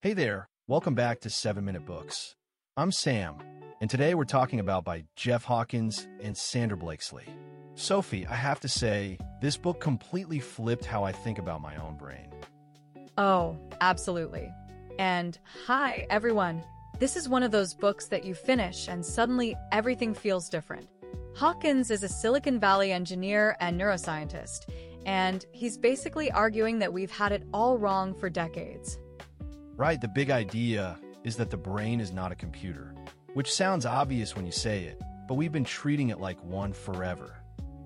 Hey there, welcome back to 7 Minute Books. I'm Sam, and today we're talking about by Jeff Hawkins and Sandra Blakesley. Sophie, I have to say, this book completely flipped how I think about my own brain. Oh, absolutely. And hi, everyone. This is one of those books that you finish and suddenly everything feels different. Hawkins is a Silicon Valley engineer and neuroscientist, and he's basically arguing that we've had it all wrong for decades. Right, the big idea is that the brain is not a computer, which sounds obvious when you say it, but we've been treating it like one forever.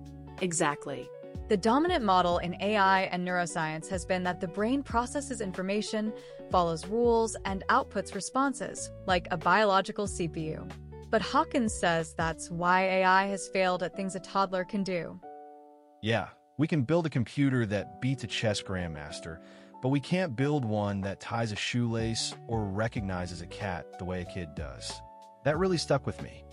Exactly. The dominant model in AI and neuroscience has been that the brain processes information, follows rules, and outputs responses, like a biological CPU. But Hawkins says that's why AI has failed at things a toddler can do. Yeah, we can build a computer that beats a chess grandmaster, but we can't build one that ties a shoelace or recognizes a cat the way a kid does. That really stuck with me.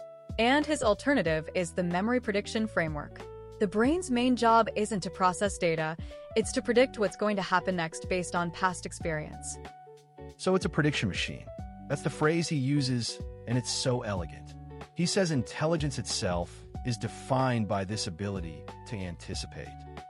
And his alternative is the memory prediction framework. The brain's main job isn't to process data, it's to predict what's going to happen next based on past experience. So it's a prediction machine. That's the phrase he uses, and it's so elegant. He says intelligence itself is defined by this ability to anticipate.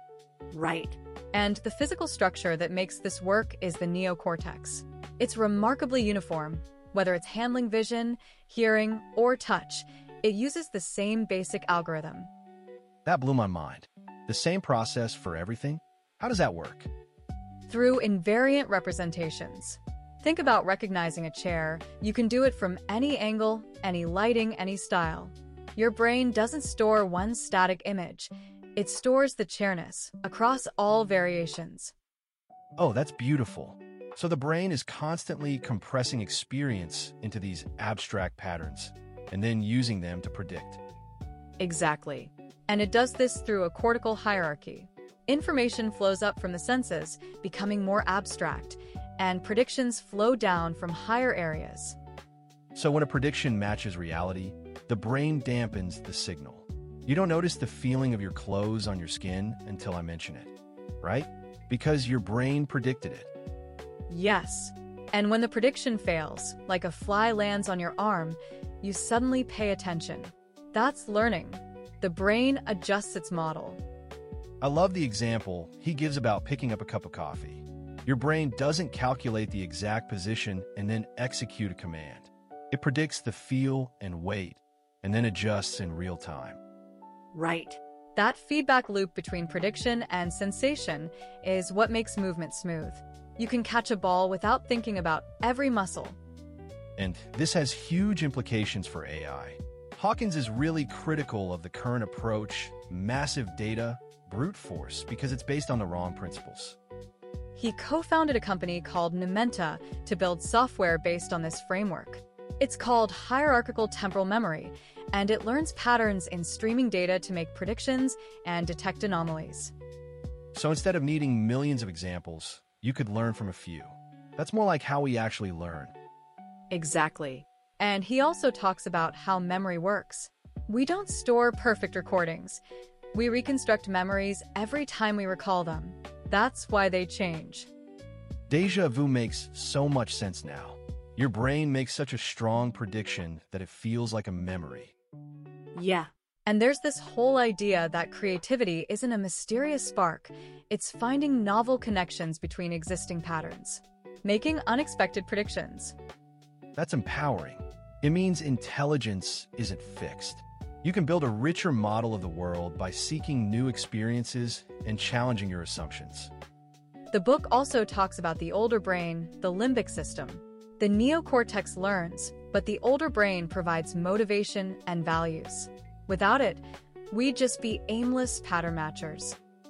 Right. And the physical structure that makes this work is the neocortex. It's remarkably uniform. Whether it's handling vision, hearing, or touch, it uses the same basic algorithm. That blew my mind. The same process for everything? How does that work? Through invariant representations. Think about recognizing a chair. You can do it from any angle, any lighting, any style. Your brain doesn't store one static image. It stores the chairness across all variations. Oh, that's beautiful. So the brain is constantly compressing experience into these abstract patterns and then using them to predict. Exactly. And it does this through a cortical hierarchy. Information flows up from the senses, becoming more abstract, and predictions flow down from higher areas. So when a prediction matches reality, the brain dampens the signal. You don't notice the feeling of your clothes on your skin until I mention it, right? Because your brain predicted it. Yes. And when the prediction fails, like a fly lands on your arm, you suddenly pay attention. That's learning. The brain adjusts its model. I love the example he gives about picking up a cup of coffee. Your brain doesn't calculate the exact position and then execute a command. It predicts the feel and weight, and then adjusts in real time. Right. That feedback loop between prediction and sensation is what makes movement smooth. You can catch a ball without thinking about every muscle. And this has huge implications for AI. Hawkins is really critical of the current approach, massive data, brute force, because it's based on the wrong principles. He co-founded a company called Numenta to build software based on this framework. It's called hierarchical temporal memory, and it learns patterns in streaming data to make predictions and detect anomalies. So instead of needing millions of examples, you could learn from a few. That's more like how we actually learn. Exactly. And he also talks about how memory works. We don't store perfect recordings. We reconstruct memories every time we recall them. That's why they change. Deja vu makes so much sense now. Your brain makes such a strong prediction that it feels like a memory. Yeah. And there's this whole idea that creativity isn't a mysterious spark. It's finding novel connections between existing patterns, making unexpected predictions. That's empowering. It means intelligence isn't fixed. You can build a richer model of the world by seeking new experiences and challenging your assumptions. The book also talks about the older brain, the limbic system. The neocortex learns, but the older brain provides motivation and values. Without it, we'd just be aimless pattern matchers.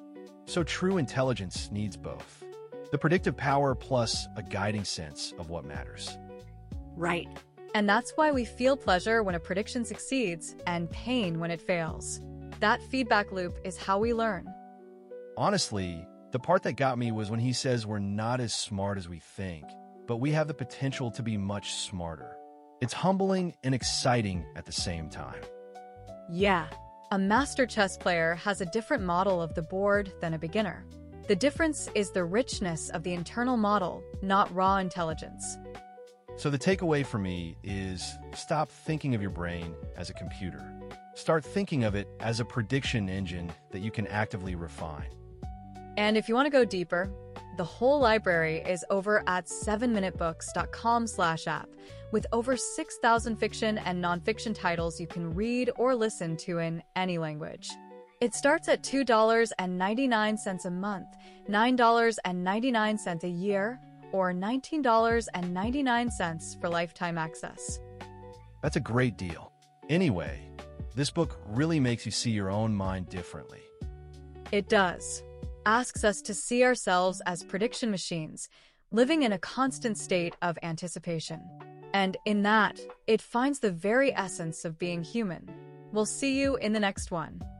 So true intelligence needs both. The predictive power plus a guiding sense of what matters. Right. And that's why we feel pleasure when a prediction succeeds and pain when it fails. That feedback loop is how we learn. Honestly, the part that got me was when he says we're not as smart as we think, but we have the potential to be much smarter. It's humbling and exciting at the same time. Yeah, a master chess player has a different model of the board than a beginner. The difference is the richness of the internal model, not raw intelligence. So the takeaway for me is stop thinking of your brain as a computer. Start thinking of it as a prediction engine that you can actively refine. And if you want to go deeper, the whole library is over at 7minutebooks.com/app with over 6,000 fiction and nonfiction titles you can read or listen to in any language. It starts at $2.99 a month, $9.99 a year, or $19.99 for lifetime access. That's a great deal. Anyway, this book really makes you see your own mind differently. It does. Asks us to see ourselves as prediction machines, living in a constant state of anticipation. And in that, it finds the very essence of being human. We'll see you in the next one.